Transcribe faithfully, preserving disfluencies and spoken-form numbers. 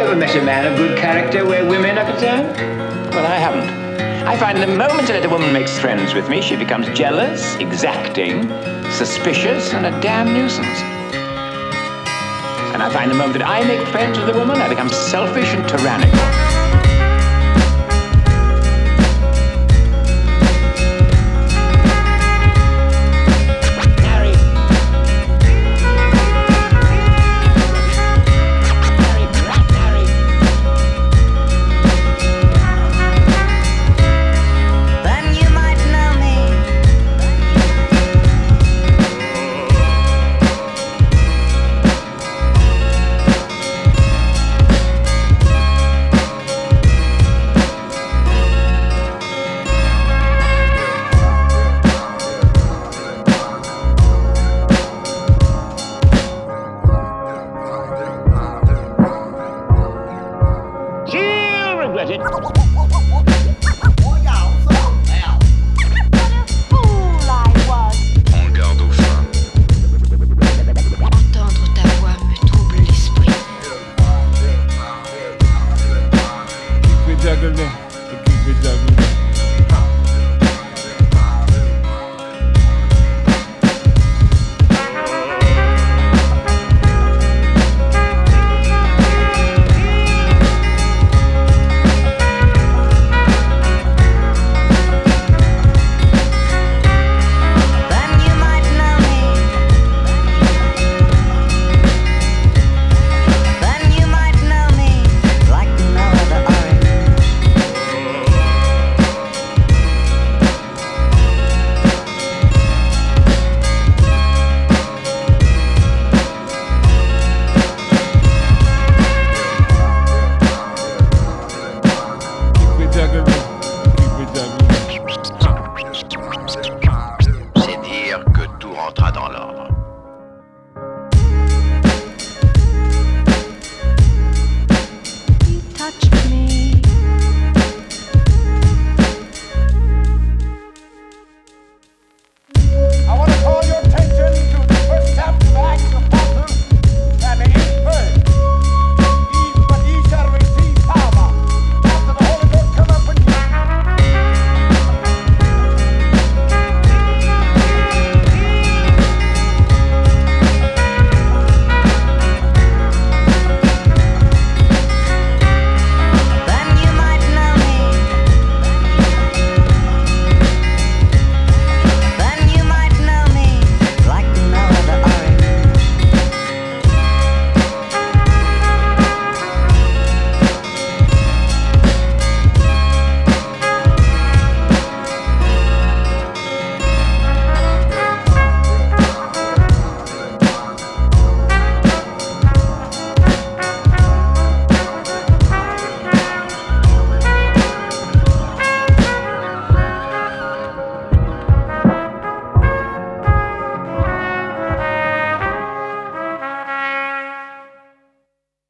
ever met a man of good character where women are concerned? Well, I haven't. I find the moment that a woman makes friends with me, she becomes jealous, exacting, suspicious, and a damn nuisance. And I find the moment that I make friends with a woman, I become selfish and tyrannical. Regret it. Prends garde aux femmes. Entendre ta voix me trouble l'esprit. Keep it juggling, keep it juggling. C'est dire que tout rentra dans l'ordre.